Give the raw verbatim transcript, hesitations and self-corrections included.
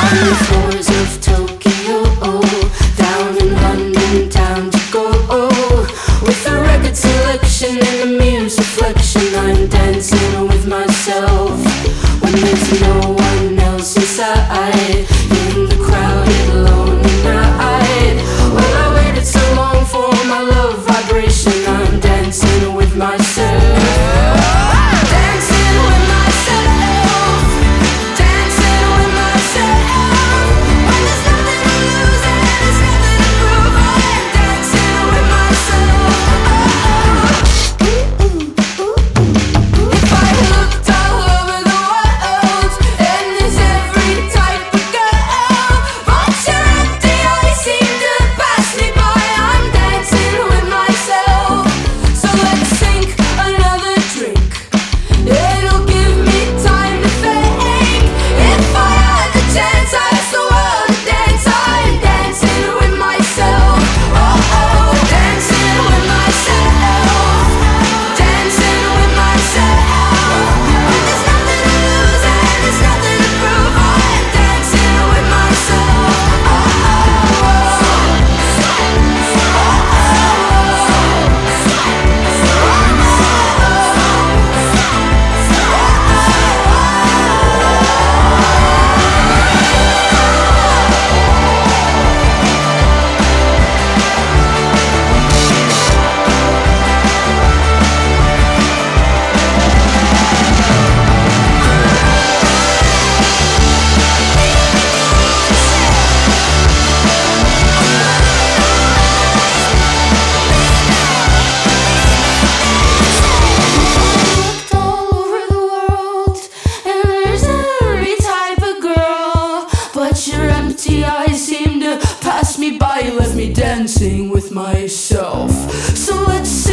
the floors of Tokyo, down in London town to go. With a record selection and a muse reflection, I'm dancing with myself when there's no one else inside. In the crowded, lonely night, well, I waited so long for my love vibration. I'm dancing with myself. Dancing with myself. Dancing with myself. When there's nothing to lose and there's nothing to prove, I'm dancing with myself. If I looked all over the world and there's every type of girl, but you're empty, I seem to pass me by. I'm dancing with myself. So let's sink another drink. It'll give me time to think. If I had the chance, I'd ask the world to dance. I'm dancing with myself. Oh oh, dancing with myself. Dancing with myself. When there's nothing to lose and there's nothing to prove, I'm dancing with myself. Oh looked all over the world, and there's every type of girl, but you're empty, I seem to pass me by. You left me dancing with myself. So let's